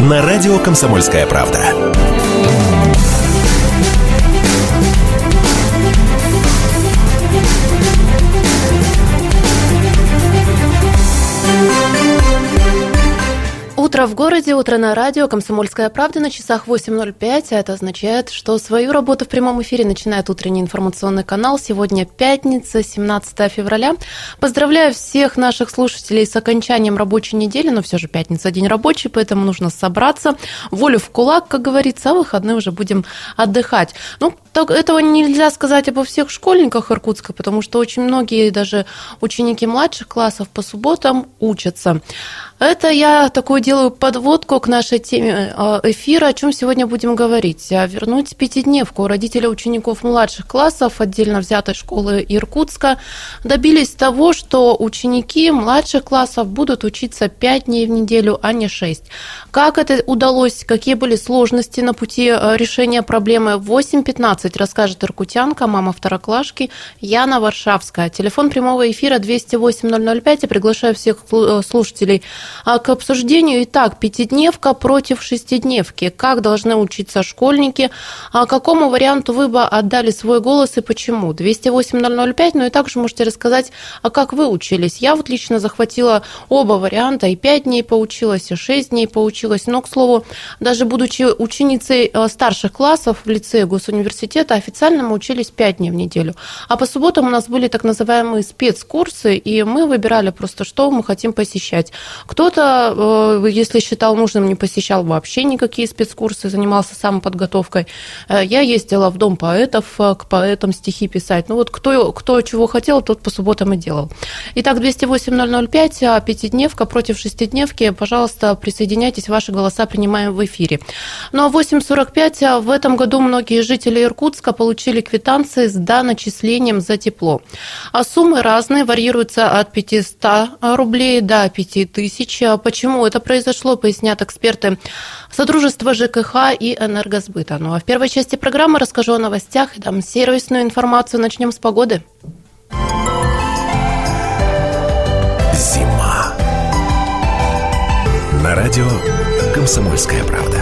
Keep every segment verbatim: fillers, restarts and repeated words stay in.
на радио «Комсомольская правда». Утро в городе, утро на радио, «Комсомольская правда» на часах восемь ноль пять, а это означает, что свою работу в прямом эфире начинает утренний информационный канал. Сегодня пятница, семнадцатое февраля. Поздравляю всех наших слушателей с окончанием рабочей недели, но все же пятница, день рабочий, поэтому нужно собраться, волю в кулак, как говорится, а в выходные уже будем отдыхать. Ну, так, этого нельзя сказать обо всех школьниках Иркутска, потому что очень многие даже ученики младших классов по субботам учатся. Это я такую делаю подводку к нашей теме эфира, о чем сегодня будем говорить. Вернуть пятидневку. Родители учеников младших классов отдельно взятой школы Иркутска добились того, что ученики младших классов будут учиться пять дней в неделю, а не шесть. Как это удалось, какие были сложности на пути решения проблемы, в восемь пятнадцать расскажет иркутянка, мама второклашки Яна Варшавская. Телефон прямого эфира двести восемь ноль ноль пять. Я приглашаю всех слушателей к обсуждению. Итак, пятидневка против шестидневки. Как должны учиться школьники? А какому варианту вы бы отдали свой голос и почему? двести восемь ноль ноль пять. Ну и также можете рассказать, а как вы учились. Я вот лично захватила оба варианта. И пять дней поучилась, и шесть дней поучилась. Но, к слову, даже будучи ученицей старших классов в лицее госуниверситета, официально мы учились пять дней в неделю. А по субботам у нас были так называемые спецкурсы, и мы выбирали просто, что мы хотим посещать. Кто-то, если считал нужным, не посещал вообще никакие спецкурсы, занимался самоподготовкой. Я ездила в Дом поэтов, к поэтам стихи писать. Ну вот кто, кто чего хотел, тот по субботам и делал. Итак, двести восемь ноль ноль пять, пятидневка против шестидневки. Пожалуйста, присоединяйтесь, ваши голоса принимаем в эфире. Ну а в восемь сорок пять в этом году многие жители Иркутска получили квитанции с доначислением за тепло. А суммы разные, варьируются от пятисот рублей до пяти тысяч. Почему это произошло, пояснят эксперты Содружества ЖКХ и Энергосбыта. Ну а в первой части программы расскажу о новостях и дам сервисную информацию. Начнем с погоды. Зима. На радио «Комсомольская правда».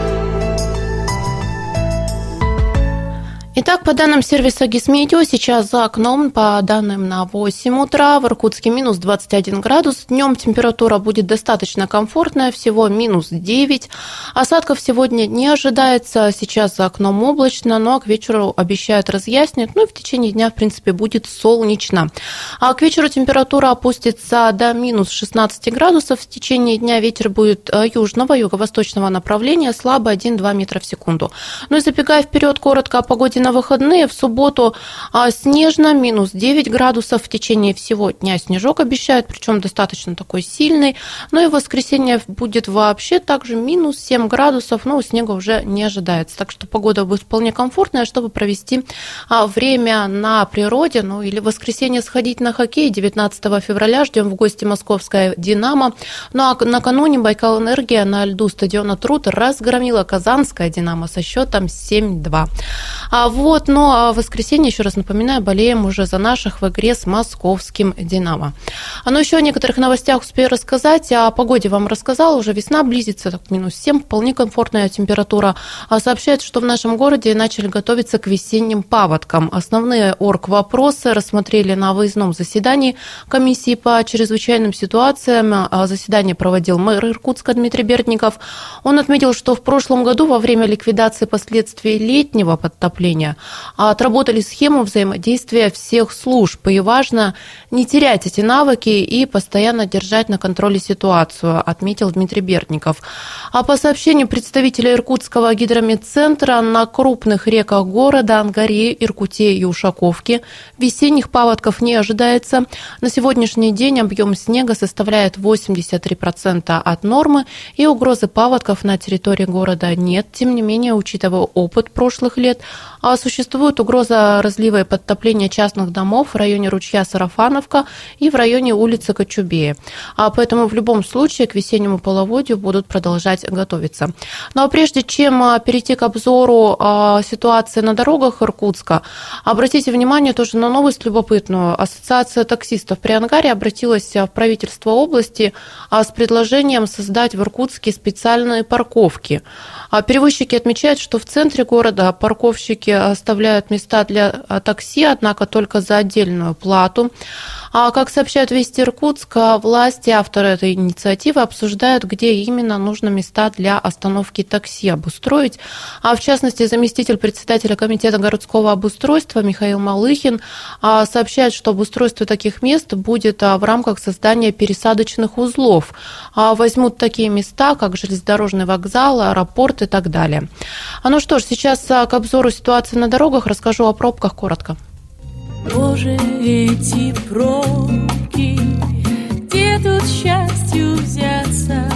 Итак, по данным сервиса Гисметео, сейчас за окном, по данным на восемь утра, в Иркутске минус двадцать один градус. Днем температура будет достаточно комфортная, всего минус девять. Осадков сегодня не ожидается, сейчас за окном облачно, но к вечеру обещают разъяснить. Ну и в течение дня, в принципе, будет солнечно. А к вечеру температура опустится до минус шестнадцать градусов. В течение дня ветер будет южного, юго-восточного направления, слабо один-два метра в секунду. Ну и забегая вперед, коротко о погоде на выходные. В субботу снежно, минус девять градусов. В течение всего дня снежок обещают, причем достаточно такой сильный. Ну и в воскресенье будет вообще также минус семь градусов, но снега уже не ожидается. Так что погода будет вполне комфортная, чтобы провести время на природе. Ну или в воскресенье сходить на хоккей. девятнадцатого февраля ждем в гости московская «Динамо». Ну а накануне Байкал-Энергия на льду стадиона «Труд» разгромила казанская «Динамо» со счетом семь-два. А вот, ну а в воскресенье, еще раз напоминаю, болеем уже за наших в игре с московским «Динамо». А ну еще о некоторых новостях успею рассказать. О погоде вам рассказала, уже весна близится, так, минус семь, вполне комфортная температура. А сообщает, что в нашем городе начали готовиться к весенним паводкам. Основные оргвопросы рассмотрели на выездном заседании комиссии по чрезвычайным ситуациям. Заседание проводил мэр Иркутска Дмитрий Бердников. Он отметил, что в прошлом году во время ликвидации последствий летнего подтопления отработали схему взаимодействия всех служб. И важно не терять эти навыки и постоянно держать на контроле ситуацию, отметил Дмитрий Бердников. А по сообщению представителя Иркутского гидрометцентра, на крупных реках города Ангаре, Иркуте и Ушаковке весенних паводков не ожидается. На сегодняшний день объем снега составляет восемьдесят три процента от нормы, и угрозы паводков на территории города нет. Тем не менее, учитывая опыт прошлых лет, существует угроза разлива и подтопления частных домов в районе ручья Сарафановка и в районе улицы Кочубея. А поэтому в любом случае к весеннему половодью будут продолжать готовиться. Ну а прежде чем перейти к обзору ситуации на дорогах Иркутска, обратите внимание тоже на новость любопытную. Ассоциация таксистов при Ангаре обратилась в правительство области с предложением создать в Иркутске специальные парковки. Перевозчики отмечают, что в центре города парковщики оставляют места для такси, однако только за отдельную плату. А как сообщают Вести Иркутск, власти, авторы этой инициативы обсуждают, где именно нужно места для остановки такси обустроить. А в частности, заместитель председателя комитета городского обустройства Михаил Малыхин сообщает, что обустройство таких мест будет в рамках создания пересадочных узлов. Возьмут такие места, как железнодорожный вокзал, аэропорт и так далее. Ну что ж, сейчас к обзору ситуации на дорогах расскажу о пробках коротко. Боже, эти пробки, где тут счастью взяться?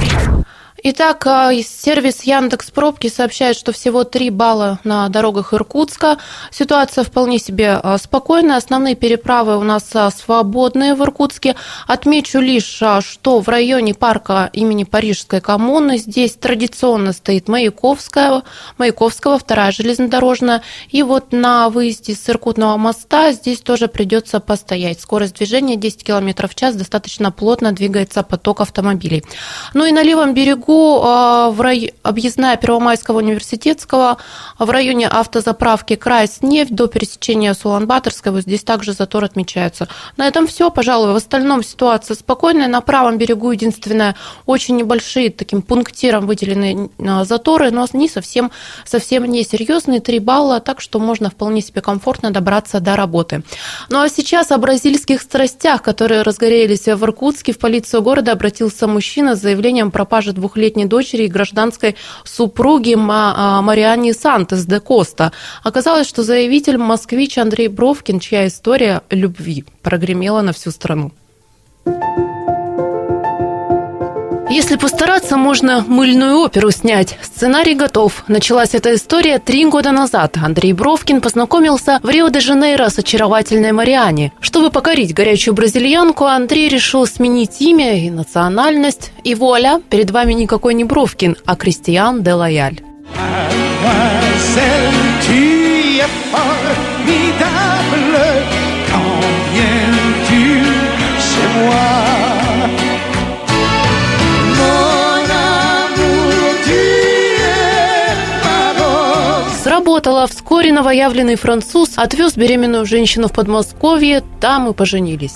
Итак, сервис Яндекс.Пробки сообщает, что всего три балла на дорогах Иркутска. Ситуация вполне себе спокойная. Основные переправы у нас свободные в Иркутске. Отмечу лишь, что в районе парка имени Парижской коммуны здесь традиционно стоит Маяковская, Маяковского, вторая железнодорожная. И вот на выезде с Иркутного моста здесь тоже придется постоять. Скорость движения десять километров в час, достаточно плотно двигается поток автомобилей. Ну и на левом берегу в рай... объездная Первомайского университетского в районе автозаправки Крайснефть до пересечения с Улан-Баторской. Вот здесь также затор отмечается. На этом все, пожалуй. В остальном ситуация спокойная. На правом берегу единственное, очень небольшие таким пунктиром выделенные заторы, но не совсем, совсем не серьезные, три балла, так что можно вполне себе комфортно добраться до работы. Ну а сейчас о бразильских страстях, которые разгорелись в Иркутске. В полицию города обратился мужчина с заявлением о пропаже двухлетней дочери и гражданской супруги Марианны Сантос де Коста. Оказалось, что заявитель москвич Андрей Бровкин, чья история любви прогремела на всю страну. Если постараться, можно мыльную оперу снять. Сценарий готов. Началась эта история три года назад. Андрей Бровкин познакомился в Рио-де-Жанейро с очаровательной Марианне. Чтобы покорить горячую бразильянку, Андрей решил сменить имя и национальность. И вуаля, перед вами никакой не Бровкин, а Кристиан де Лояль. Сработало. Вскоре новоявленный француз отвез беременную женщину в Подмосковье, там и поженились.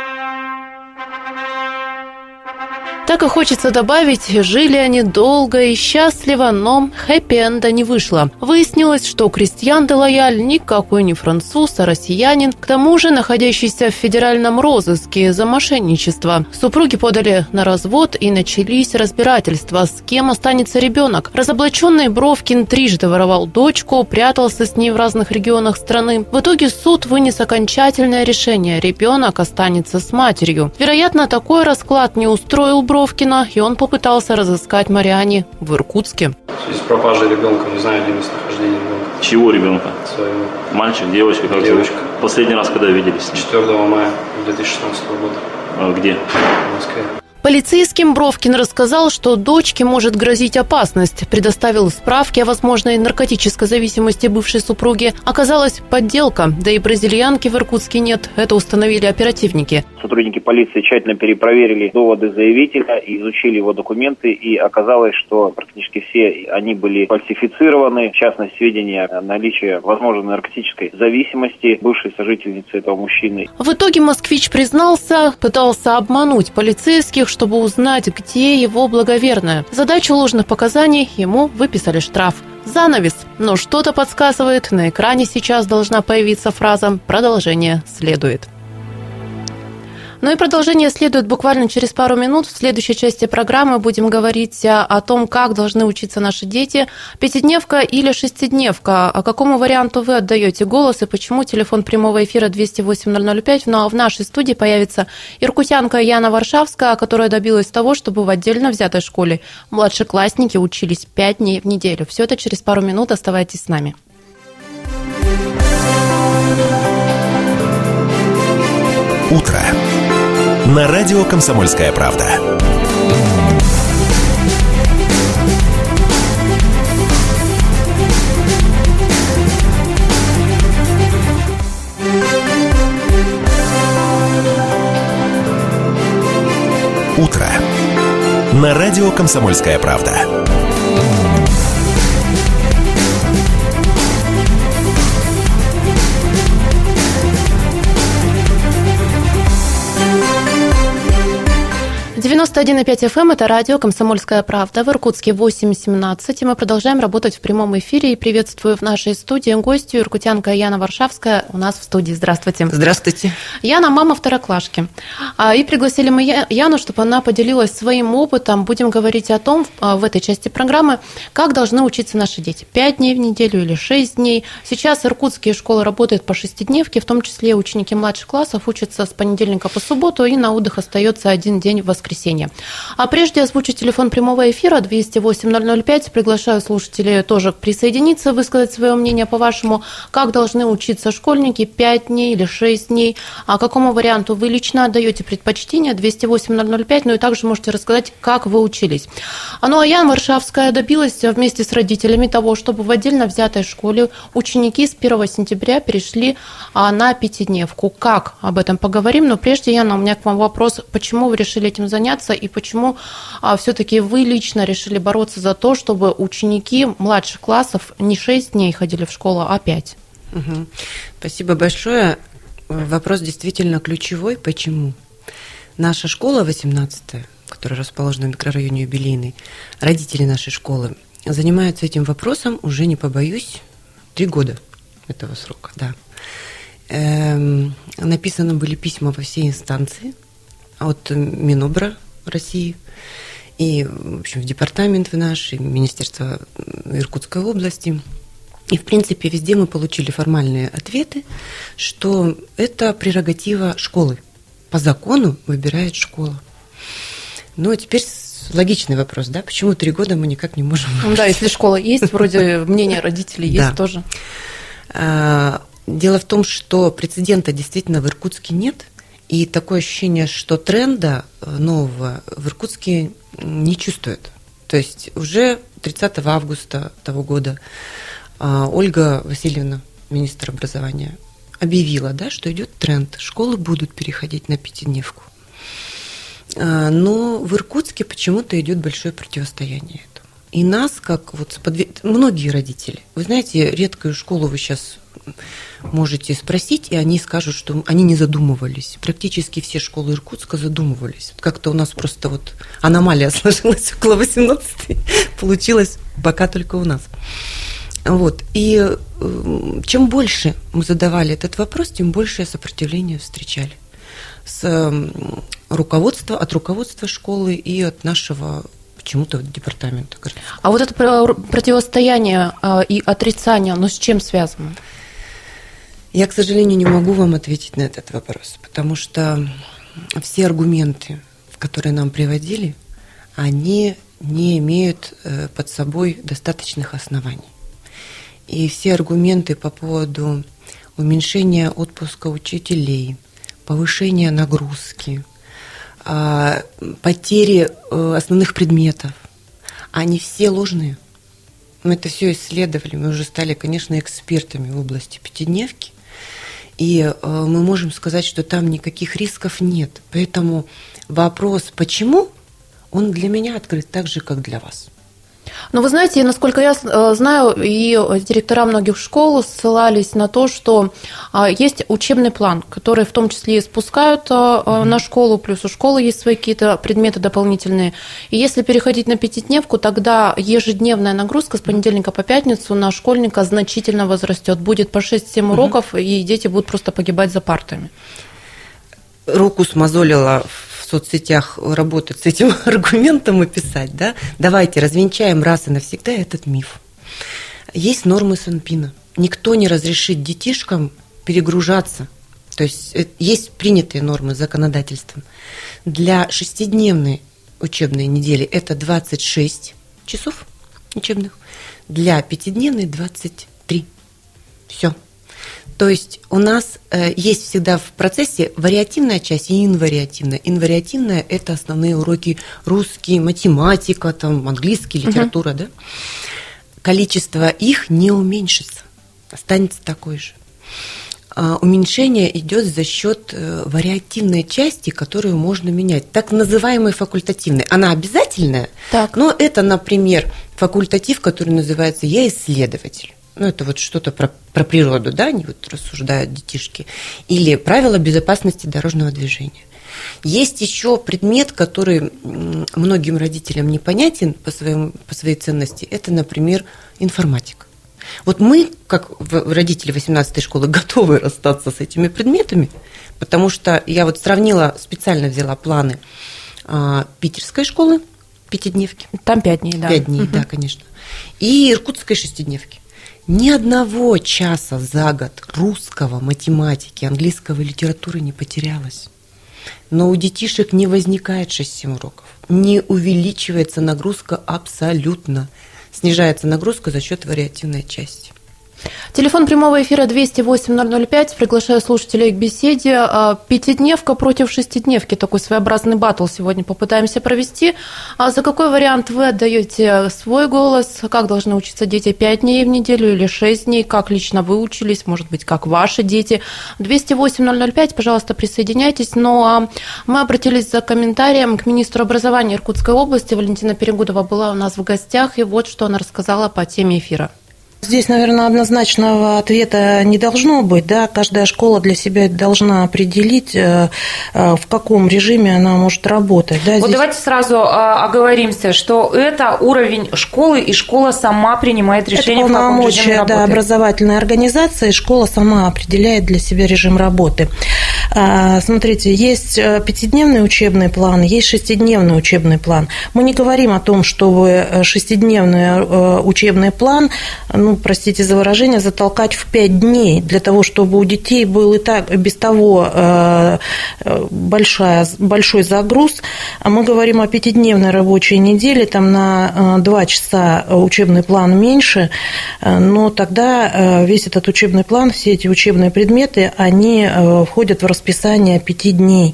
Так и хочется добавить, жили они долго и счастливо, но хэппи-энда не вышло. Выяснилось, что Кристиан де Лояль никакой не француз, а россиянин, к тому же находящийся в федеральном розыске за мошенничество. Супруги подали на развод и начались разбирательства, с кем останется ребенок. Разоблаченный Бровкин трижды воровал дочку, прятался с ней в разных регионах страны. В итоге суд вынес окончательное решение – ребенок останется с матерью. Вероятно, такой расклад не устроил Бровкина. Бровкина, и он попытался разыскать Марианне в Иркутске. В связи с пропажей ребенка, не знаю, где местонахождение ребенка. Чего ребенка? Своего. Мальчик, девочка? Как девочка. Зовут? Последний раз когда виделись? четвёртого мая две тысячи шестнадцатого года. А где? В Москве. Полицейским Бровкин рассказал, что дочке может грозить опасность. Предоставил справки о возможной наркотической зависимости бывшей супруги. Оказалась подделка, да и бразильянки в Иркутске нет. Это установили оперативники. Сотрудники полиции тщательно перепроверили доводы заявителя, изучили его документы, и оказалось, что практически все они были фальсифицированы. В частности, сведения о наличии возможной наркотической зависимости бывшей сожительницы этого мужчины. В итоге москвич признался, пытался обмануть полицейских, чтобы узнать, где его благоверная. Задачу ложных показаний ему выписали штраф. Занавес. Но что-то подсказывает, на экране сейчас должна появиться фраза «Продолжение следует». Ну и продолжение следует буквально через пару минут. В следующей части программы будем говорить о том, как должны учиться наши дети. Пятидневка или шестидневка? А какому варианту вы отдаете голос и почему? Телефон прямого эфира двести восемь ноль ноль пять. Ну а в нашей студии появится иркутянка Яна Варшавская, которая добилась того, чтобы в отдельно взятой школе младшеклассники учились пять дней в неделю. Все это через пару минут. Оставайтесь с нами. Утро. На радио «Комсомольская правда». Утро. На радио «Комсомольская правда». девяносто один и пять эф эм – это радио «Комсомольская правда». В Иркутске восемь семнадцать, и мы продолжаем работать в прямом эфире. И приветствую в нашей студии гостью, иркутянка Яна Варшавская у нас в студии. Здравствуйте. Здравствуйте. Яна – мама второклашки. И пригласили мы Яну, чтобы она поделилась своим опытом. Будем говорить о том в этой части программы, как должны учиться наши дети. Пять дней в неделю или шесть дней. Сейчас иркутские школы работают по шестидневке, в том числе ученики младших классов учатся с понедельника по субботу, и на отдых остается один день в воскресенье. А прежде озвучу телефон прямого эфира двести восемь ноль ноль пять. Приглашаю слушателей тоже присоединиться, высказать свое мнение по-вашему, как должны учиться школьники пять дней или шесть дней, а какому варианту вы лично отдаете предпочтение, двести восемь ноль ноль пять, ну и также можете рассказать, как вы учились. Ну а Яна Варшавская добилась вместе с родителями того, чтобы в отдельно взятой школе ученики с первого сентября перешли на пятидневку. Как? Об этом поговорим, но прежде, Яна, у меня к вам вопрос, почему вы решили этим заняться? И почему а, все-таки вы лично решили бороться за то, чтобы ученики младших классов не шесть дней ходили в школу, а пять? Угу. Спасибо большое. Вопрос действительно ключевой. Почему? Наша школа восемнадцатая, которая расположена в микрорайоне Юбилейный, родители нашей школы занимаются этим вопросом уже, не побоюсь, три года этого срока. Да. Эм, написаны были письма во все инстанции, от Минобра России и, в общем, в департамент в наш, и Министерство Иркутской области. И, в принципе, везде мы получили формальные ответы, что это прерогатива школы. По закону выбирает школа. Ну, а теперь логичный вопрос, да? Почему три года мы никак не можем... Да, если школа есть, вроде мнение родителей есть тоже. Дело в том, что прецедента действительно в Иркутске нет. И такое ощущение, что тренда нового в Иркутске не чувствует. То есть уже тридцатого августа того года Ольга Васильевна, министр образования, объявила, да, что идет тренд. Школы будут переходить на пятидневку. Но в Иркутске почему-то идет большое противостояние этому. И нас, как вот сподвиг... многие родители, вы знаете, редкую школу вы сейчас можете спросить, и они скажут, что они не задумывались. Практически все школы Иркутска задумывались. Как-то у нас просто вот аномалия сложилась около восемнадцатой, получилось пока только у нас. Вот. И чем больше мы задавали этот вопрос, тем большее сопротивление встречали с руководства, от руководства школы и от нашего почему-то департамента. А вот это противостояние и отрицание, оно с чем связано? Я, к сожалению, не могу вам ответить на этот вопрос, потому что все аргументы, которые нам приводили, они не имеют под собой достаточных оснований. И все аргументы по поводу уменьшения отпуска учителей, повышения нагрузки, потери основных предметов, они все ложные. Мы это все исследовали, мы уже стали, конечно, экспертами в области пятидневки, и мы можем сказать, что там никаких рисков нет. Поэтому вопрос «почему?» он для меня открыт так же, как для вас. Но вы знаете, насколько я знаю, и директора многих школ ссылались на то, что есть учебный план, который в том числе и спускают mm-hmm. на школу, плюс у школы есть свои какие-то предметы дополнительные. И если переходить на пятидневку, тогда ежедневная нагрузка с понедельника по пятницу на школьника значительно возрастет. Будет по шесть-семь уроков, mm-hmm. и дети будут просто погибать за партами. Руку смазолила в соцсетях работать с этим аргументом и писать, да? Давайте развенчаем раз и навсегда этот миф. Есть нормы Санпина. Никто не разрешит детишкам перегружаться. То есть есть принятые нормы законодательством. Для шестидневной учебной недели это двадцать шесть часов учебных, для пятидневной двадцать три. Все. То есть у нас э, есть всегда в процессе вариативная часть и инвариативная. Инвариативная – это основные уроки русский, математика, там, английский, литература. Uh-huh. Да? Количество их не уменьшится, останется такое же. А уменьшение идет за счет э, вариативной части, которую можно менять, так называемой факультативной. Она обязательная, так. но это, например, факультатив, который называется «Я исследователь». Ну, это вот что-то про, про природу, да, они вот рассуждают детишки. Или правила безопасности дорожного движения. Есть еще предмет, который многим родителям непонятен по, своему, по своей ценности. Это, например, информатика. Вот мы, как родители восемнадцатой школы, готовы расстаться с этими предметами, потому что я вот сравнила, специально взяла планы а, питерской школы, пятидневки. Там пять дней, да. Пять дней, угу. Да, конечно. И иркутской шестидневки. Ни одного часа за год русского, математики, английского и литературы не потерялось. Но у детишек не возникает шесть-семь уроков. Не увеличивается нагрузка абсолютно. Снижается нагрузка за счет вариативной части. Телефон прямого эфира двести восемь ноль ноль пять. Приглашаю слушателей к беседе. Пятидневка против шестидневки. Такой своеобразный баттл сегодня попытаемся провести. А за какой вариант вы отдаете свой голос? Как должны учиться дети? Пять дней в неделю или шесть дней? Как лично вы учились? Может быть, как ваши дети? двести восемь ноль ноль пять. Пожалуйста, присоединяйтесь. Ну, а мы обратились за комментарием к министру образования Иркутской области. Валентина Перегудова была у нас в гостях. И вот что она рассказала по теме эфира. Здесь, наверное, однозначного ответа не должно быть. Да? Каждая школа для себя должна определить, в каком режиме она может работать. Да? Вот Здесь... давайте сразу оговоримся, что это уровень школы, и школа сама принимает решение, это в каком режиме работы. Да, образовательной организации, школа сама определяет для себя режим работы. Смотрите, есть пятидневный учебный план, есть шестидневный учебный план. Мы не говорим о том, чтобы шестидневный учебный план, ну, простите за выражение, затолкать в пять дней, для того, чтобы у детей был и так без того большая, большой загруз. Мы говорим о пятидневной рабочей неделе, там на два часа учебный план меньше, но тогда весь этот учебный план, все эти учебные предметы, они входят в расписание пяти дней.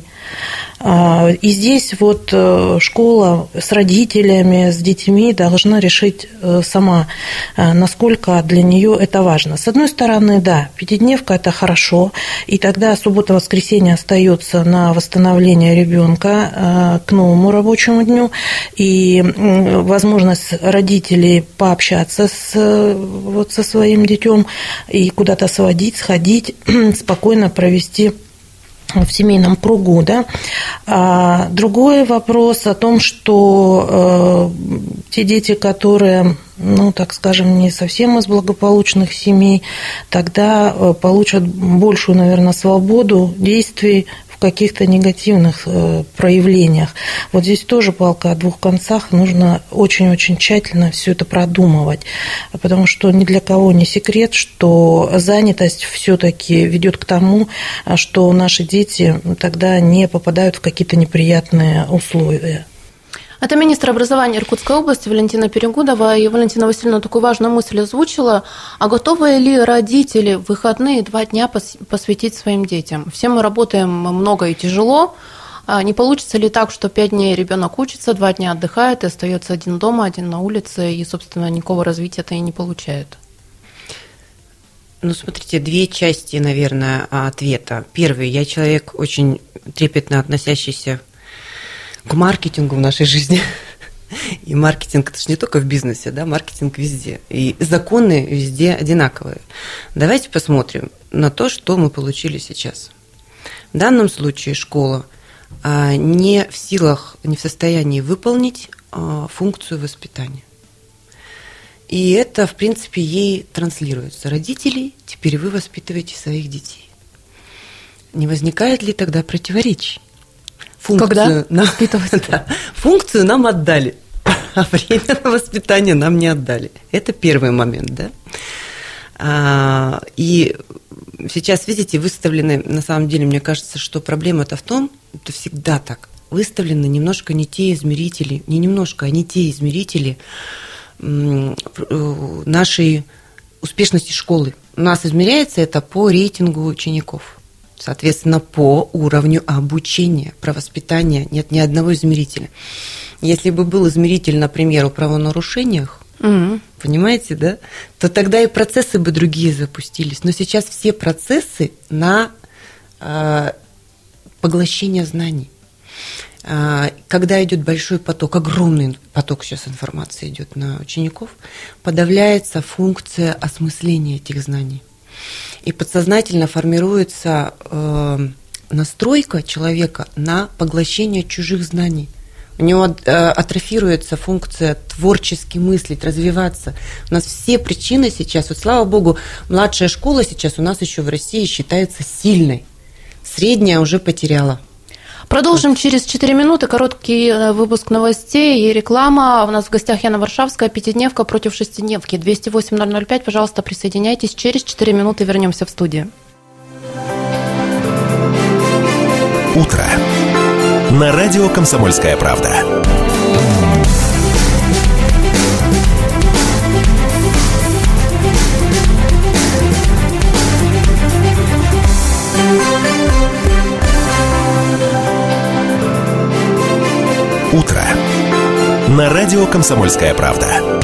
И здесь вот школа с родителями, с детьми должна решить сама, насколько для нее это важно. С одной стороны, да, пятидневка – это хорошо, и тогда суббота-воскресенье остается на восстановление ребенка к новому рабочему дню, и возможность родителей пообщаться с, вот, со своим детем и куда-то сводить, сходить, спокойно провести в семейном кругу, да. А другой вопрос о том, что э, те дети, которые, ну, так скажем, не совсем из благополучных семей, тогда э, получат большую, наверное, свободу действий в каких-то негативных э, проявлениях. Вот здесь тоже палка о двух концах, нужно очень-очень тщательно все это продумывать, потому что ни для кого не секрет, что занятость все-таки ведет к тому, что наши дети тогда не попадают в какие-то неприятные условия. Это министр образования Иркутской области Валентина Перегудова. И Валентина Васильевна такую важную мысль озвучила. А готовы ли родители в выходные два дня посвятить своим детям? Все мы работаем много и тяжело. Не получится ли так, что пять дней ребенок учится, два дня отдыхает и остается один дома, один на улице, и, собственно, никакого развития-то и не получает? Ну, смотрите, две части, наверное, ответа. Первый, я человек очень трепетно относящийся к маркетингу в нашей жизни. И маркетинг – это же не только в бизнесе, да, маркетинг везде. И законы везде одинаковые. Давайте посмотрим на то, что мы получили сейчас. В данном случае школа не в силах, не в состоянии выполнить функцию воспитания. И это, в принципе, ей транслируется. Родители, теперь вы воспитываете своих детей. Не возникает ли тогда противоречий? Функцию Когда нам, воспитывать? Да, функцию нам отдали, а время на воспитание нам не отдали. Это первый момент, да. А, и сейчас, видите, выставлены, на самом деле, мне кажется, что проблема-то в том, это всегда так, выставлены немножко не те измерители, не немножко, а не те измерители нашей успешности школы. У нас измеряется это по рейтингу учеников. Соответственно, по уровню обучения, правовоспитания нет ни одного измерителя. Если бы был измеритель, например, о правонарушениях, mm-hmm. понимаете, да, то тогда и процессы бы другие запустились. Но сейчас все процессы на э, поглощение знаний. Э, когда идет большой поток, огромный поток сейчас информации идет на учеников, подавляется функция осмысления этих знаний. И подсознательно формируется э, настройка человека на поглощение чужих знаний. У него атрофируется функция творчески мыслить, развиваться. У нас все причины сейчас, вот слава богу, младшая школа сейчас у нас еще в России считается сильной. Средняя уже потеряла. Продолжим через четыре минуты. Короткий выпуск новостей и реклама. У нас в гостях Яна Варшавская, пятидневка против шестидневки. двести восемь ноль ноль пять, пожалуйста, присоединяйтесь. Через четыре минуты вернемся в студию. Утро. На радио «Комсомольская правда». Утро. На радио «Комсомольская правда».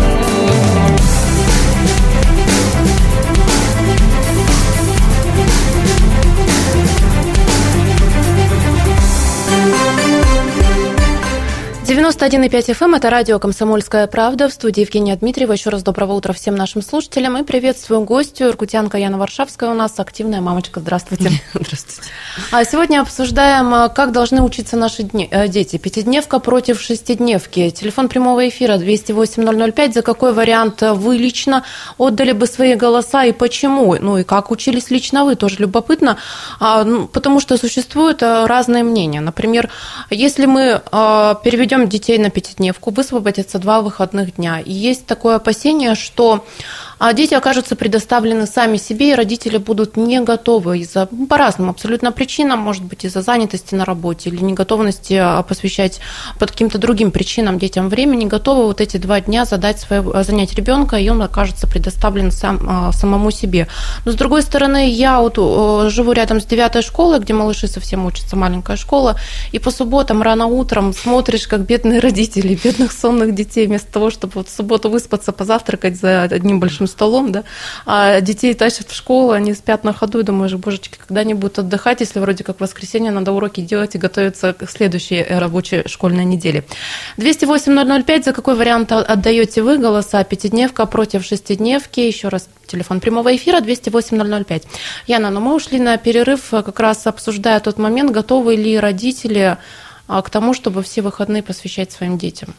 девяносто один и пять эф эм, это радио «Комсомольская правда». В студии Евгения Дмитриева. Еще раз доброго утра всем нашим слушателям. И приветствую гостью, иркутянка Яна Варшавская у нас, активная мамочка. Здравствуйте. Здравствуйте. А сегодня обсуждаем, как должны учиться наши дни, дети. Пятидневка против шестидневки. Телефон прямого эфира двести восемь ноль ноль пять. За какой вариант вы лично отдали бы свои голоса и почему? Ну и как учились лично вы, тоже любопытно. Потому что существуют разные мнения. Например, если мы переведем детей на пятидневку, высвободятся два выходных дня. И есть такое опасение, что дети окажутся предоставлены сами себе, и родители будут не готовы из-за, по разным абсолютно причинам, может быть, из-за занятости на работе или неготовности посвящать по каким-то другим причинам детям время, не готовы вот эти два дня задать свое, занять ребенка, и он окажется предоставлен сам, самому себе. Но, с другой стороны, я вот живу рядом с девятой школой, где малыши совсем учатся, маленькая школа, и по субботам рано утром смотришь, как бедные родители, бедных сонных детей, вместо того, чтобы вот в субботу выспаться, позавтракать за одним большим столом, да, а детей тащат в школу, они спят на ходу, и думаешь, божечки, когда они будут отдыхать, если вроде как в воскресенье надо уроки делать и готовиться к следующей рабочей школьной неделе. двести восемь ноль ноль пять, за какой вариант отдаете вы голоса? Пятидневка против шестидневки. Еще раз, телефон прямого эфира двести восемь ноль ноль пять. Яна, ну мы ушли на перерыв, как раз обсуждая тот момент, готовы ли родители к тому, чтобы все выходные посвящать своим детям.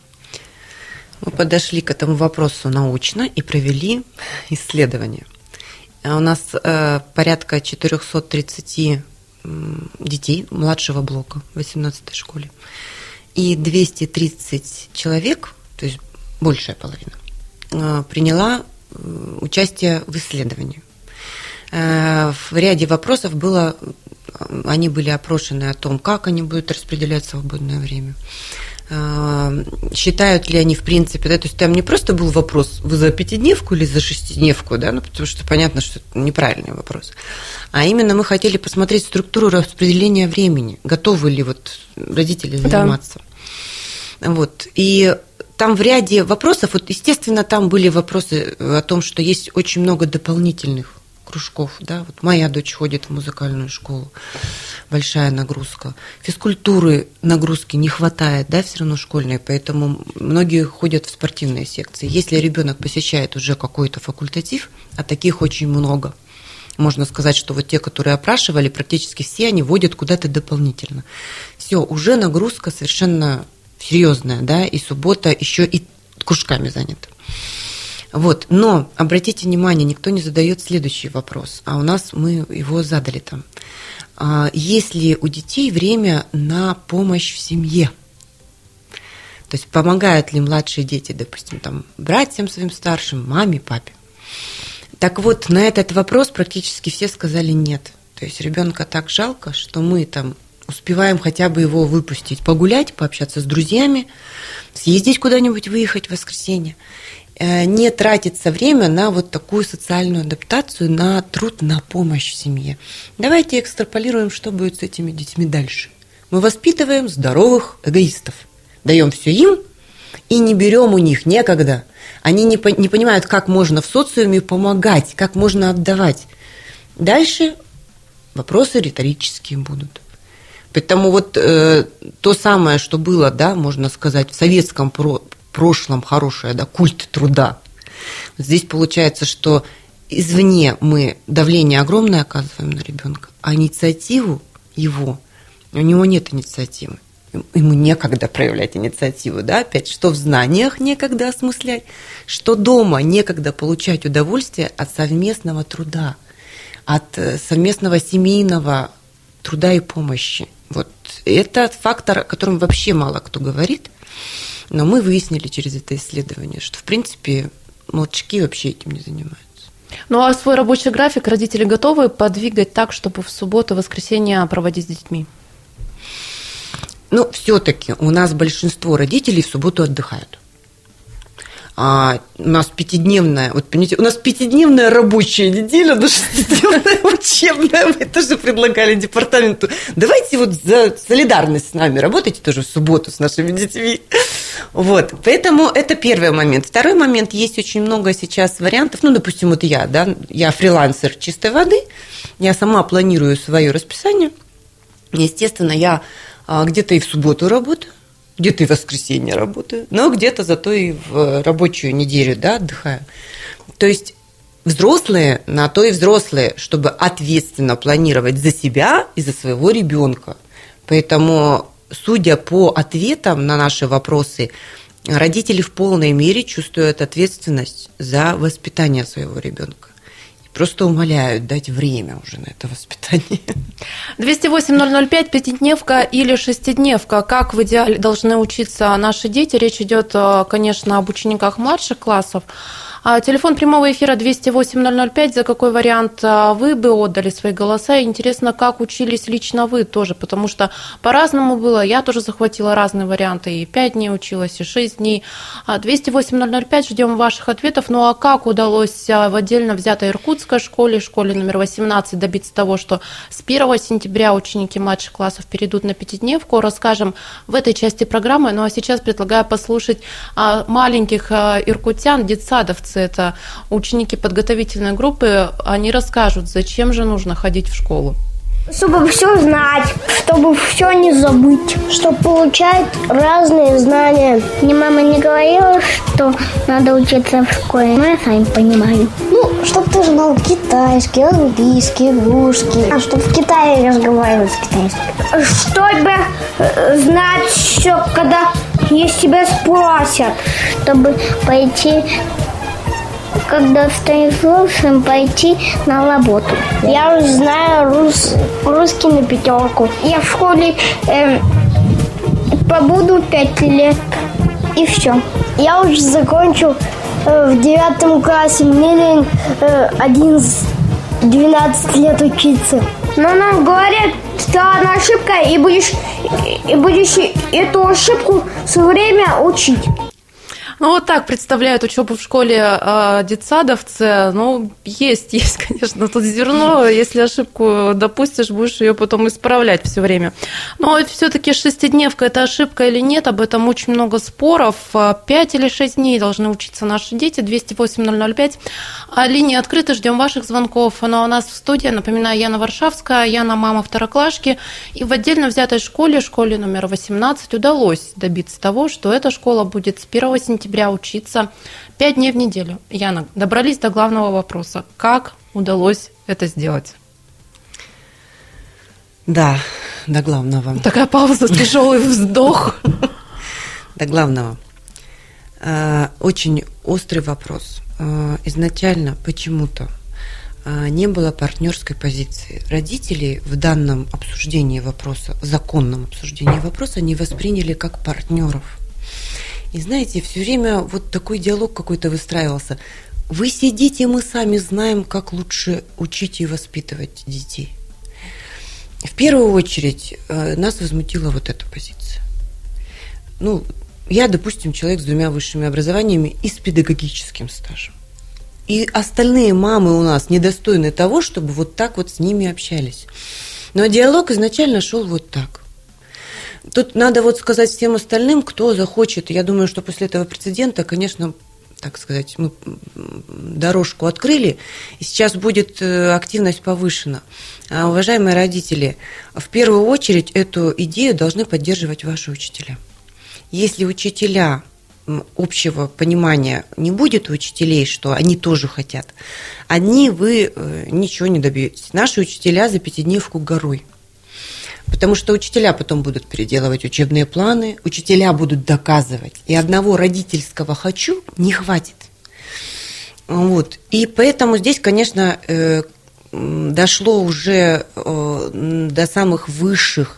Мы подошли к этому вопросу научно и провели исследование. У нас э, порядка четыреста тридцать детей младшего блока в восемнадцатой школе. И двести тридцать человек, то есть большая половина, э, приняла э, участие в исследовании. Э, в ряде вопросов было, они были опрошены о том, как они будут распределять свободное время. Считают ли они, в принципе, да, то есть там не просто был вопрос, вы за пятидневку или за шестидневку, да, ну, потому что понятно, что это неправильный вопрос, а именно мы хотели посмотреть структуру распределения времени, готовы ли вот родители заниматься. Да. Вот, и там в ряде вопросов, вот, естественно, там были вопросы о том, что есть очень много дополнительных кружков, да, вот моя дочь ходит в музыкальную школу, большая нагрузка. Физкультуры нагрузки не хватает, да, все равно школьной, поэтому многие ходят в спортивные секции. Если ребенок посещает уже какой-то факультатив, а таких очень много, можно сказать, что вот те, которые опрашивали, практически все они водят куда-то дополнительно. Все, уже нагрузка совершенно серьезная, да, и суббота еще и кружками занята. Вот. Но обратите внимание, никто не задает следующий вопрос, а у нас мы его задали там. Есть ли у детей время на помощь в семье? То есть помогают ли младшие дети, допустим, там, братьям своим старшим, маме, папе? Так вот, на этот вопрос практически все сказали нет. То есть ребенка так жалко, что мы там успеваем хотя бы его выпустить, погулять, пообщаться с друзьями, съездить куда-нибудь, выехать в воскресенье. не тратится время на вот такую социальную адаптацию, на труд, на помощь в семье. Давайте экстраполируем, что будет с этими детьми дальше. Мы воспитываем здоровых эгоистов, даем все им и не берем у них некогда. Они не, по- не понимают, как можно в социуме помогать, как можно отдавать. Дальше вопросы риторические будут. Поэтому вот э, то самое, что было, да, можно сказать, в советском про- прошлом хорошее, да, культ труда. Здесь получается, что извне мы давление огромное оказываем на ребенка, а инициативу его, у него нет инициативы. Ему некогда проявлять инициативу, да, опять, что в знаниях некогда осмыслять, что дома некогда получать удовольствие от совместного труда, от совместного семейного труда и помощи. Вот это фактор, о котором вообще мало кто говорит, но мы выяснили через это исследование, что, в принципе, младшики вообще этим не занимаются. Ну, а свой рабочий график родители готовы подвигать так, чтобы в субботу и воскресенье проводить с детьми? Ну, все-таки у нас большинство родителей в субботу отдыхают. А у нас пятидневная, вот понимаете, у нас пятидневная рабочая неделя, но шестидневная учебная. Мы тоже предлагали департаменту, давайте вот за солидарность с нами работайте тоже в субботу с нашими детьми. Вот, поэтому это первый момент. Второй момент, есть очень много сейчас вариантов. Ну, допустим, вот я, да, я фрилансер чистой воды, я сама планирую свое расписание. Естественно, я где-то и в субботу работаю, где-то и в воскресенье работаю, но где-то зато и в рабочую неделю, да, отдыхаю. То есть взрослые на то и взрослые, чтобы ответственно планировать за себя и за своего ребенка. Поэтому, судя по ответам на наши вопросы, родители в полной мере чувствуют ответственность за воспитание своего ребенка. Просто умоляют дать время уже на это воспитание. двести восемь ноль ноль пять, пятидневка или шестидневка. Как в идеале должны учиться наши дети? Речь идет, конечно, об учениках младших классов. Телефон прямого эфира двести восемь ноль ноль пять. За какой вариант вы бы отдали свои голоса? И интересно, как учились лично вы тоже, потому что по-разному было. Я тоже захватила разные варианты. И пять дней училась, и шесть дней. двести восемь ноль ноль пять. Ждем ваших ответов. Ну а как удалось в отдельно взятой иркутской школе, школе номер восемнадцать, добиться того, что с первого сентября ученики младших классов перейдут на пятидневку? Расскажем в этой части программы. Ну а сейчас предлагаю послушать маленьких иркутян, детсадовцев. Это ученики подготовительной группы, они расскажут, зачем же нужно ходить в школу. Чтобы все знать, чтобы все не забыть, чтобы получать разные знания. Мне мама не говорила, что надо учиться в школе, но я сами понимаю. Ну, чтобы ты знал китайский, английский, русский, а чтобы в Китае разговаривать с китайским. Чтобы знать все, когда если тебя спросят. Чтобы пойти... Когда станешь взрослым, пойти на работу. Я уже знаю рус, русский на пятерку. Я в школе э, побуду пять лет, и все. Я уже закончил э, в девятом классе. Мне лень э, одиннадцать-двенадцать лет учиться. Но нам говорят, что она ошибка, и будешь, и будешь эту ошибку все время учить. Ну, вот так представляют учебу в школе э, детсадовцы. Ну, есть, есть, конечно, тут зерно. Если ошибку допустишь, будешь ее потом исправлять все время. Но все-таки шестидневка – это ошибка или нет? Об этом очень много споров. Пять или шесть дней должны учиться наши дети. двести восемь ноль ноль пять. А линии открыты, ждем ваших звонков. Но у нас в студии, напоминаю, Яна Варшавская, Яна мама второклашки. И в отдельно взятой школе, школе номер восемнадцать, удалось добиться того, что эта школа будет с первого сентября учиться пять дней в неделю. Яна, добрались до главного вопроса. Как удалось это сделать? Да, до главного. Такая пауза, тяжелый вздох. До главного. Очень острый вопрос. Изначально почему-то не было партнерской позиции. Родители в данном обсуждении вопроса, в законном обсуждении вопроса не восприняли как партнеров. И знаете, все время вот такой диалог какой-то выстраивался. Вы сидите, мы сами знаем, как лучше учить и воспитывать детей. В первую очередь нас возмутила вот эта позиция. Ну, я, допустим, человек с двумя высшими образованиями и с педагогическим стажем. И остальные мамы у нас недостойны того, чтобы вот так вот с ними общались. Но диалог изначально шел вот так. Тут надо вот сказать всем остальным, кто захочет. Я думаю, что после этого прецедента, конечно, так сказать, мы дорожку открыли, и сейчас будет активность повышена. А, уважаемые родители, в первую очередь эту идею должны поддерживать ваши учителя. Если учителя общего понимания не будет у учителей, что они тоже хотят, одни вы ничего не добьетесь. Наши учителя за пятидневку горой. Потому что учителя потом будут переделывать учебные планы, учителя будут доказывать. И одного родительского «хочу» не хватит. Вот. И поэтому здесь, конечно, дошло уже до самых высших,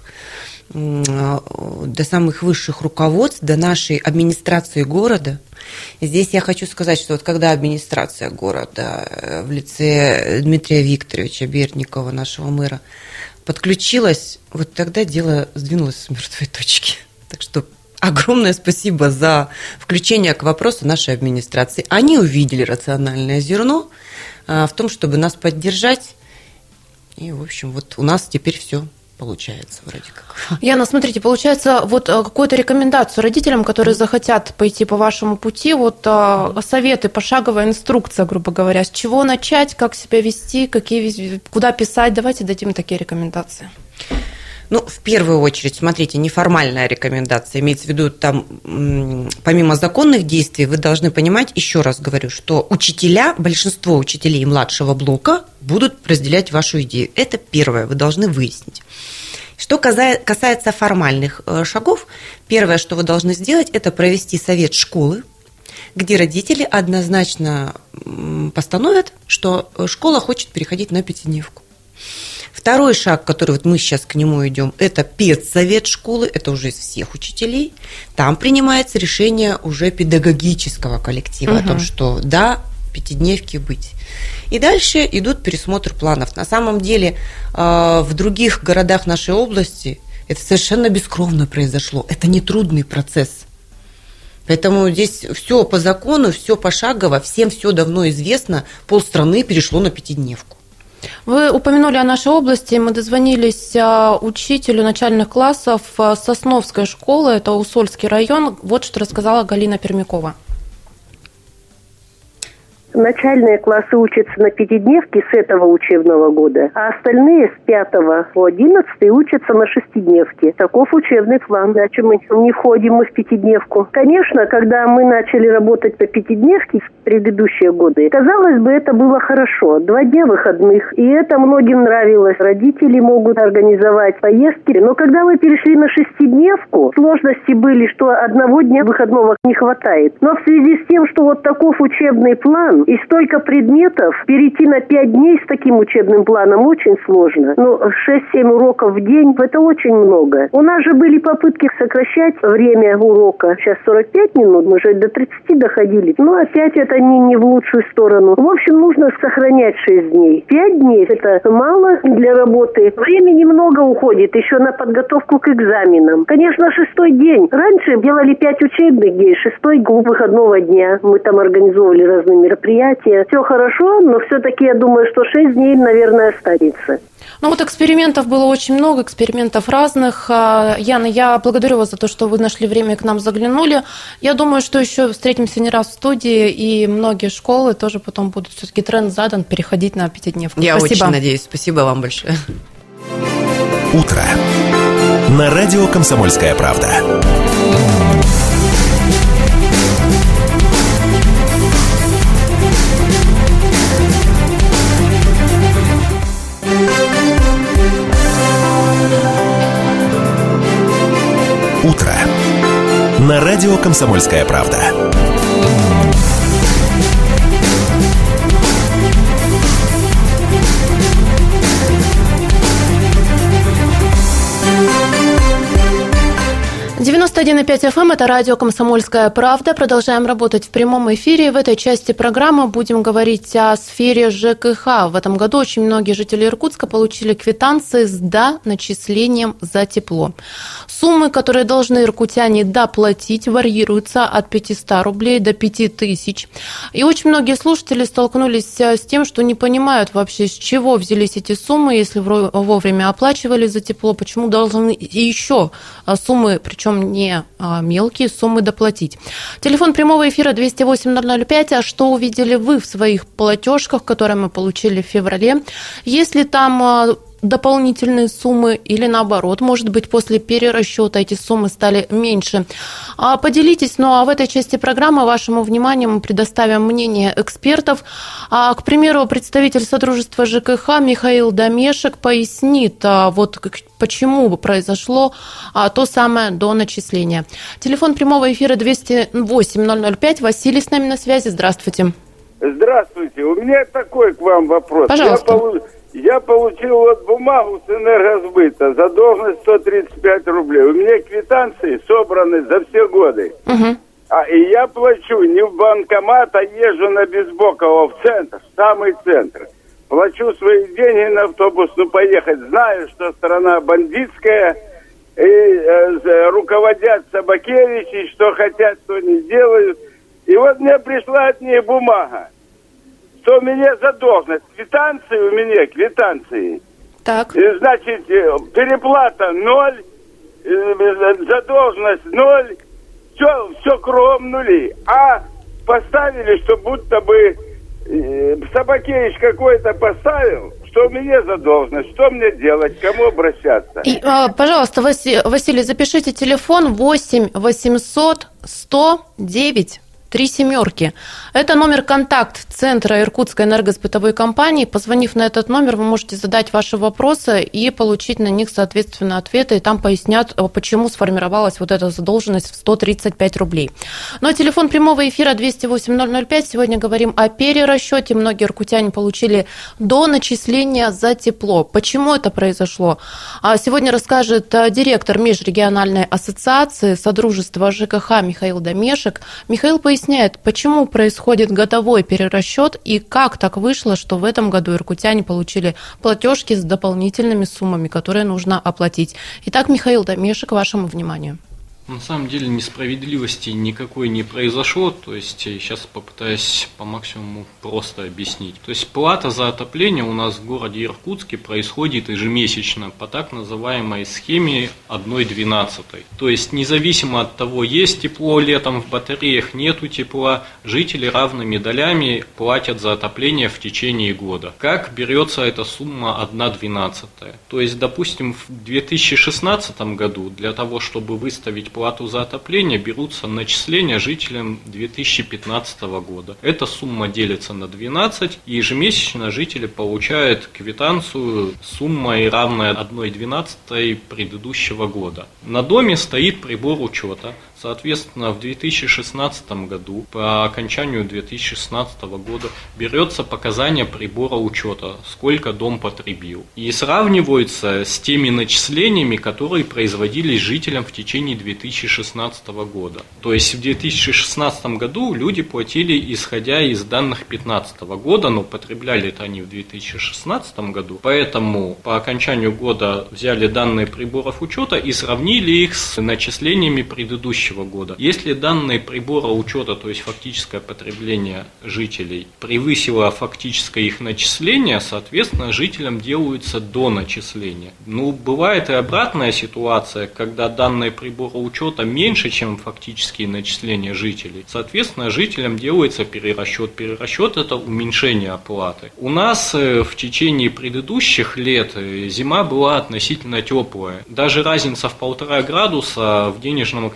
до самых высших руководств, до нашей администрации города. И здесь я хочу сказать, что вот когда администрация города в лице Дмитрия Викторовича Бердникова, нашего мэра, подключилась, вот тогда дело сдвинулось с мертвой точки. Так что огромное спасибо за включение к вопросу нашей администрации. Они увидели рациональное зерно в том, чтобы нас поддержать. И, в общем, вот у нас теперь все получается вроде как. Яна, смотрите, получается, вот какую-то рекомендацию родителям, которые захотят пойти по вашему пути, вот советы, пошаговая инструкция, грубо говоря, с чего начать, как себя вести, какие, куда писать, давайте дадим такие рекомендации. Ну, в первую очередь, смотрите, неформальная рекомендация, имеется в виду, там, помимо законных действий, вы должны понимать, еще раз говорю, что учителя, большинство учителей младшего блока будут разделять вашу идею. Это первое, вы должны выяснить. Что касается формальных шагов, первое, что вы должны сделать, это провести совет школы, где родители однозначно постановят, что школа хочет переходить на пятидневку. Второй шаг, который вот мы сейчас к нему идем, это педсовет школы, это уже из всех учителей. Там принимается решение уже педагогического коллектива, угу, о том, что да, пятидневки быть. И дальше идут пересмотр планов. На самом деле в других городах нашей области это совершенно бескровно произошло. Это не трудный процесс. Поэтому здесь все по закону, все пошагово, всем все давно известно, полстраны перешло на пятидневку. Вы упомянули о нашей области, мы дозвонились учителю начальных классов Сосновской школы, это Усольский район, вот что рассказала Галина Пермякова. Начальные классы учатся на пятидневке с этого учебного года, а остальные с пятого по одиннадцатый учатся на шестидневке. Таков учебный план. Иначе мы не входим мы в пятидневку. Конечно, когда мы начали работать по пятидневке в предыдущие годы, казалось бы, это было хорошо. Два дня выходных, и это многим нравилось. Родители могут организовать поездки. Но когда мы перешли на шестидневку, сложности были, что одного дня выходного не хватает. Но в связи с тем, что вот таков учебный план, и столько предметов, перейти на пять дней с таким учебным планом очень сложно. Ну, шесть-семь уроков в день – это очень много. У нас же были попытки сокращать время урока. Сейчас сорок пять минут, мы же до тридцати доходили. Но опять это не, не в лучшую сторону. В общем, нужно сохранять шесть дней. пять дней – это мало для работы. Времени много уходит еще на подготовку к экзаменам. Конечно, шестой день. Раньше делали пять учебных дней, шестой выходного дня. Мы там организовывали разные мероприятия. Все хорошо, но все-таки я думаю, что шесть дней, наверное, останется. Ну вот экспериментов было очень много, экспериментов разных. Яна, я благодарю вас за то, что вы нашли время и к нам заглянули. Я думаю, что еще встретимся не раз в студии, и многие школы тоже потом будут, все-таки тренд задан, переходить на пятидневку. Я Спасибо. Очень надеюсь. Спасибо вам большое. Утро. На радио «Комсомольская правда». Утро. На радио «Комсомольская правда». девяносто один и пять эф эм, это радио «Комсомольская правда». Продолжаем работать в прямом эфире. В этой части программы будем говорить о сфере ЖКХ. В этом году очень многие жители Иркутска получили квитанции с доначислением за тепло. Суммы, которые должны иркутяне доплатить, варьируются от пятисот рублей до пяти тысяч. И очень многие слушатели столкнулись с тем, что не понимают вообще, с чего взялись эти суммы, если вовремя оплачивали за тепло, почему должны еще суммы, причем не мелкие суммы, доплатить. Телефон прямого эфира двести восемь ноль ноль пять. А что увидели вы в своих платежках, которые мы получили в феврале? Есть ли там дополнительные суммы или наоборот, может быть, после перерасчета эти суммы стали меньше? Поделитесь. Ну а в этой части программы вашему вниманию мы предоставим мнение экспертов. К примеру, представитель Содружества ЖКХ Михаил Домешек пояснит, вот почему произошло то самое доначисление. Телефон прямого эфира двести восемь ноль ноль пять. Василий с нами на связи. Здравствуйте. Здравствуйте. У меня такой к вам вопрос. Пожалуйста. Я полу... Я получил вот бумагу с энергосбыта, задолженность сто тридцать пять рублей. У меня квитанции собраны за все годы. Угу. А, и я плачу не в банкомат, а езжу на Безбоково в центр, в самый центр. Плачу свои деньги на автобус, ну поехать. Знаю, что страна бандитская, и э, руководят Собакевичи, что хотят, то не делают. И вот мне пришла от них бумага, что у меня задолженность. Квитанции у меня, квитанции. Так. И, значит, переплата ноль, задолженность ноль, все, все кругом нули. А поставили, что будто бы э, Собакевич какой-то поставил, что у меня задолженность, что мне делать, к кому обращаться. И, пожалуйста, Василий, запишите телефон восемь восемьсот сто девять три семерки. Это номер контакт Центра Иркутской энергосбытовой компании. Позвонив на этот номер, вы можете задать ваши вопросы и получить на них, соответственно, ответы. И там пояснят, почему сформировалась вот эта задолженность в сто тридцать пять рублей. Ну а телефон прямого эфира двести восемь ноль ноль пять. Сегодня говорим о перерасчете. Многие иркутяне получили доначисления за тепло. Почему это произошло? Сегодня расскажет директор Межрегиональной ассоциации Содружества ЖКХ Михаил Домешек. Михаил поясняет, почему происходит годовой перерасчет и как так вышло, что в этом году иркутяне получили платежки с дополнительными суммами, которые нужно оплатить. Итак, Михаил Домешек, к вашему вниманию. На самом деле несправедливости никакой не произошло, то есть сейчас попытаюсь по максимуму просто объяснить. То есть плата за отопление у нас в городе Иркутске происходит ежемесячно по так называемой схеме одна двенадцатая. То есть независимо от того, есть тепло летом в батареях, нету тепла, жители равными долями платят за отопление в течение года. Как берется эта сумма одна двенадцатая? То есть, допустим, в две тысячи шестнадцатом году для того, чтобы выставить плату за отопление, берутся начисления жителям две тысячи пятнадцатого года. Эта сумма делится на двенадцать, и ежемесячно жители получают квитанцию суммой, равной одна двенадцатая предыдущего года. На доме стоит прибор учета. Соответственно, в две тысячи шестнадцатом году, по окончанию две тысячи шестнадцатого года, берется показания прибора учета, сколько дом потребил, и сравниваются с теми начислениями, которые производились жителям в течение две тысячи шестнадцатого года. То есть в две тысячи шестнадцатом году люди платили, исходя из данных две тысячи пятнадцатого года, но потребляли это они в две тысячи шестнадцатом году, поэтому по окончанию года взяли данные приборов учета и сравнили их с начислениями предыдущего года. Если данные прибора учета, то есть фактическое потребление жителей, превысило фактическое их начисление, соответственно, жителям делаются доначисления. Ну, бывает и обратная ситуация, когда данные прибора учета меньше, чем фактические начисления жителей. Соответственно, жителям делается перерасчет. Перерасчет – это уменьшение оплаты. У нас в течение предыдущих лет зима была относительно теплая. Даже разница в полтора градуса в денежном эквиваленте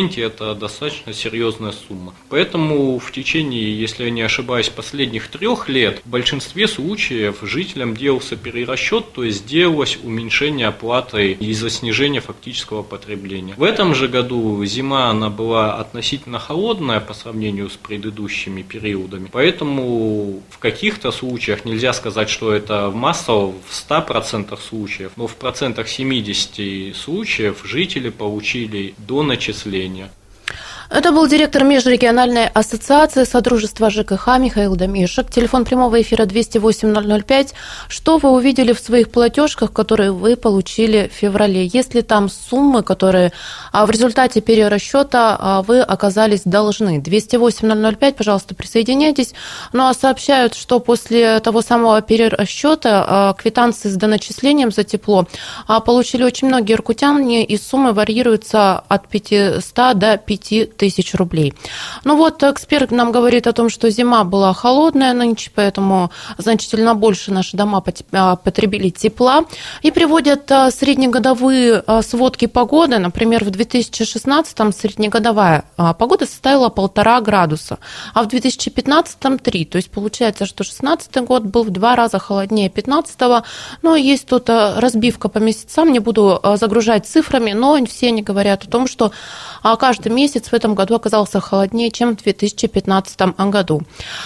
моменте это достаточно серьезная сумма. Поэтому в течение, если я не ошибаюсь, последних трех лет в большинстве случаев жителям делался перерасчет, то есть делалось уменьшение оплаты из-за снижения фактического потребления. В этом же году зима она была относительно холодная по сравнению с предыдущими периодами, поэтому в каких-то случаях нельзя сказать, что это массово в ста процентах случаев, но в процентах семидесяти случаев жители получили до начисления. Это был директор Межрегиональной ассоциации Содружества ЖКХ Михаил Домешек. Телефон прямого эфира двести восемь ноль ноль пять. Что вы увидели в своих платежках, которые вы получили в феврале? Есть ли там суммы, которые в результате перерасчета вы оказались должны? двести восемь ноль ноль пять, пожалуйста, присоединяйтесь. Ну а сообщают, что после того самого перерасчета квитанции с доначислением за тепло получили очень многие иркутяне, и суммы варьируются от пятисот до пяти тысяч рублей. Ну вот, эксперт нам говорит о том, что зима была холодная нынче, поэтому значительно больше наши дома потребили тепла. И приводят среднегодовые сводки погоды. Например, в две тысячи шестнадцатом среднегодовая погода составила полтора градуса, а в две тысячи пятнадцатом три. То есть получается, что шестнадцатый год был в два раза холоднее пятнадцатого. Ну, есть тут разбивка по месяцам, не буду загружать цифрами, но все они говорят о том, что каждый месяц в этом году оказался холоднее, чем в две тысячи пятнадцатом году.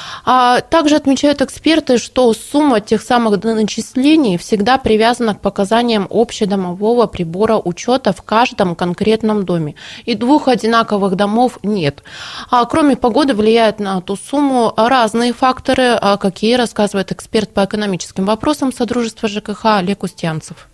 Также отмечают эксперты, что сумма тех самых доначислений всегда привязана к показаниям общедомового прибора учета в каждом конкретном доме. И двух одинаковых домов нет. Кроме погоды влияют на эту сумму разные факторы, какие рассказывает эксперт по экономическим вопросам Содружества ЖКХ Олег Устьянцев.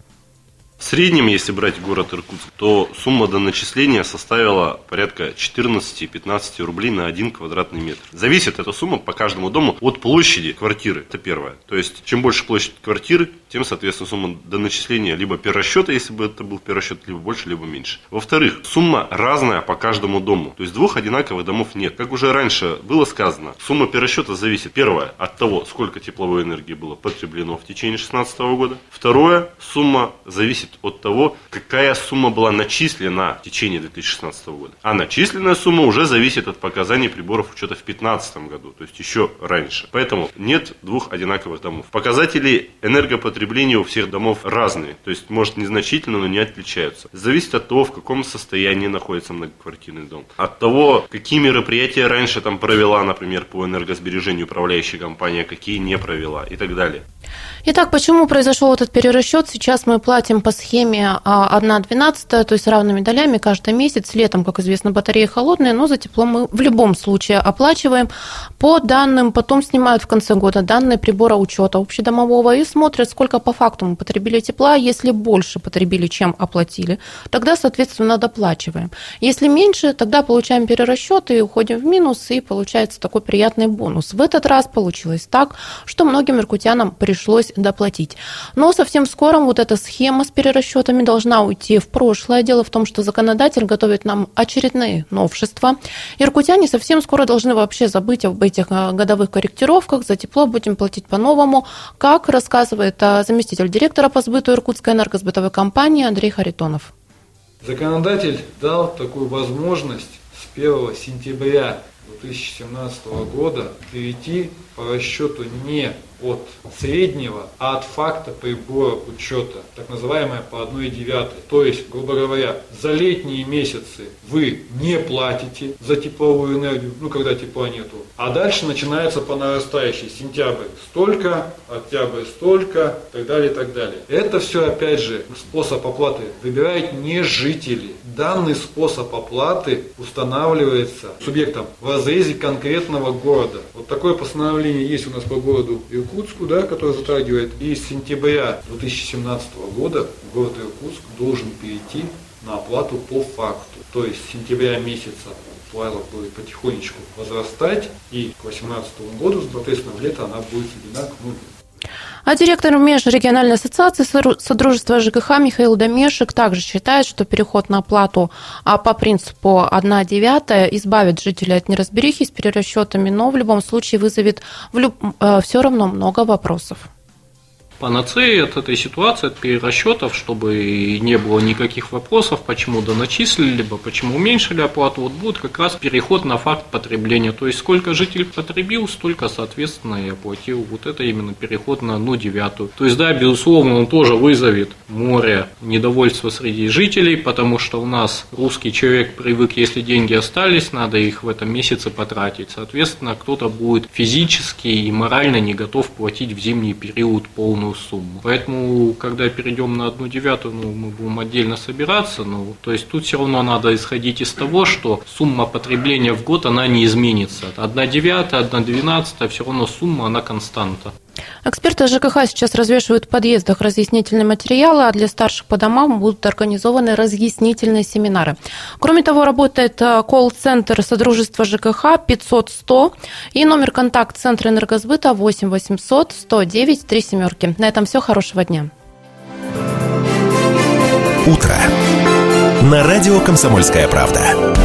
В среднем, если брать город Иркутск, то сумма доначисления составила порядка четырнадцать-пятнадцать рублей на один квадратный метр. Зависит эта сумма по каждому дому от площади квартиры. Это первое. То есть, чем больше площадь квартиры, тем, соответственно, сумма доначисления либо перерасчета, если бы это был перерасчет, либо больше, либо меньше. Во-вторых, сумма разная по каждому дому. То есть, двух одинаковых домов нет. Как уже раньше было сказано, сумма перерасчета зависит, первое, от того, сколько тепловой энергии было потреблено в течение две тысячи шестнадцатого года. Второе, сумма зависит от того, какая сумма была начислена в течение две тысячи шестнадцатого года. А начисленная сумма уже зависит от показаний приборов учета в две тысячи пятнадцатом году, то есть еще раньше. Поэтому нет двух одинаковых домов. Показатели энергопотребления у всех домов разные, то есть может незначительно, но не отличаются. Зависит от того, в каком состоянии находится многоквартирный дом. От того, какие мероприятия раньше там провела, например, по энергосбережению управляющая компания, какие не провела и так далее. Итак, почему произошел этот перерасчет? Сейчас мы платим по схеме одна двенадцатая, то есть равными долями каждый месяц. Летом, как известно, батареи холодные, но за тепло мы в любом случае оплачиваем. По данным, потом снимают в конце года данные прибора учета общедомового и смотрят, сколько по факту мы потребили тепла. Если больше потребили, чем оплатили, тогда, соответственно, доплачиваем. Если меньше, тогда получаем перерасчет и уходим в минус, и получается такой приятный бонус. В этот раз получилось так, что многим иркутянам пришлось доплатить. Но совсем скоро вот эта схема с перерасчетами должна уйти в прошлое. Дело в том, что законодатель готовит нам очередные новшества. Иркутяне совсем скоро должны вообще забыть об этих годовых корректировках. За тепло будем платить по-новому, как рассказывает заместитель директора по сбыту Иркутской энергосбытовой компании Андрей Харитонов. Законодатель дал такую возможность с первого сентября две тысячи семнадцатого года перейти по расчету не от среднего, а от факта прибора учета, так называемое по одной девятой. То есть, грубо говоря, за летние месяцы вы не платите за тепловую энергию, ну когда тепла нету, а дальше начинается по нарастающей. Сентябрь столько, октябрь столько, и так далее, и так далее. Это все, опять же, способ оплаты выбирают не жители. Данный способ оплаты устанавливается субъектом в разрезе конкретного города. Вот такое постановление есть у нас по городу Иркутску, да, которое затрагивает. И с сентября две тысячи семнадцатого года город Иркутск должен перейти на оплату по факту. То есть с сентября месяца плата будет потихонечку возрастать, и к две тысячи восемнадцатому году, соответственно, в лето она будет сведена к нулю. А директор Межрегиональной ассоциации Содружества ЖКХ Михаил Домешек также считает, что переход на оплату по принципу одна девятая избавит жителей от неразберихи с перерасчетами, но в любом случае вызовет в люб... все равно много вопросов. панацеей от этой ситуации, от перерасчетов, чтобы не было никаких вопросов, почему доначислили, либо почему уменьшили оплату, вот будет как раз переход на факт потребления. То есть сколько житель потребил, столько, соответственно, и оплатил. Вот это именно переход на одну девятую. То есть, да, безусловно, он тоже вызовет море недовольства среди жителей, потому что у нас русский человек привык, если деньги остались, надо их в этом месяце потратить. Соответственно, кто-то будет физически и морально не готов платить в зимний период полную сумму. Поэтому, когда перейдем на одну девятую, ну, мы будем отдельно собираться. Ну, то есть тут все равно надо исходить из того, что сумма потребления в год, она не изменится. одна девятая, одна двенадцатая, все равно сумма, она константа. Эксперты ЖКХ сейчас развешивают в подъездах разъяснительные материалы, а для старших по домам будут организованы разъяснительные семинары. Кроме того, работает колл-центр Содружества ЖКХ пятьсот сто и номер контакт-центра энергосбыта восемь восемьсот сто девять три семерки. На этом все. Хорошего дня. Утро. На радио «Комсомольская правда».